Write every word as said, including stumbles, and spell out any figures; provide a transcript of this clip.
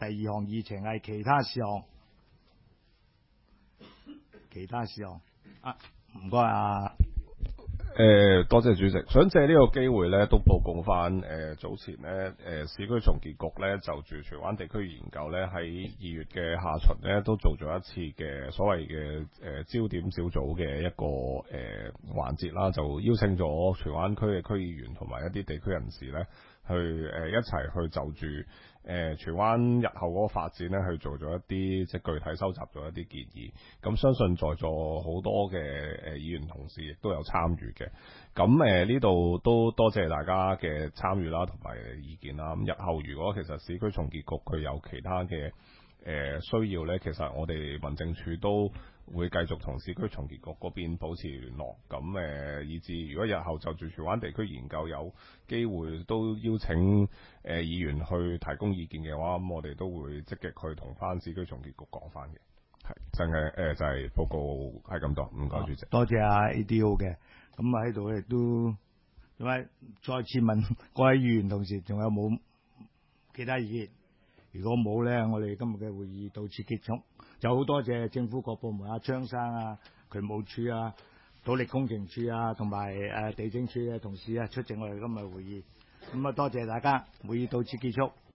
二項議程係其他事項，其他事項啊，唔該啊。 誒、呃，多謝主席，想借呢個機會咧，都報告翻誒、呃、早前咧誒、呃、市區重建局咧就住荃灣地區研究咧喺二月嘅下旬咧都做咗一次嘅所謂嘅誒、呃、焦點小組嘅一個誒、呃、環節啦，就邀請咗荃灣區嘅區議員同埋一啲地區人士咧去誒、呃、一齊去就住誒、呃、荃灣日後嗰個發展咧去做咗一啲即係具體收集咗一啲建議，咁相信在座好多嘅誒、呃、議員同事亦都有參與嘅。咁誒呢度都多謝大家嘅參與啦，同埋意見啦。咁日後如果其實市區重建局佢有其他嘅誒、呃、需要咧，其實我哋民政處都會繼續同市區重建局嗰邊保持聯絡。咁誒、呃，以至如果日後就住荃灣地區研究有機會都邀請誒、呃、議員去提供意見嘅話，咁我哋都會積極去同翻市區重建局講翻嘅。係，真係誒就係、是、報告係咁多，唔該主席。 多謝啊 A D O 嘅。咁啊喺度亦都咁啊，再次問各位議員同事，仲有冇其他意見？如果冇咧，我哋今日嘅會議到此結束。就好多謝政府各部門啊，張生啊、渠務處啊、土力工程處啊，同埋誒地政處嘅同事啊出席我哋今日會議。咁啊，多謝大家，會議到此結束。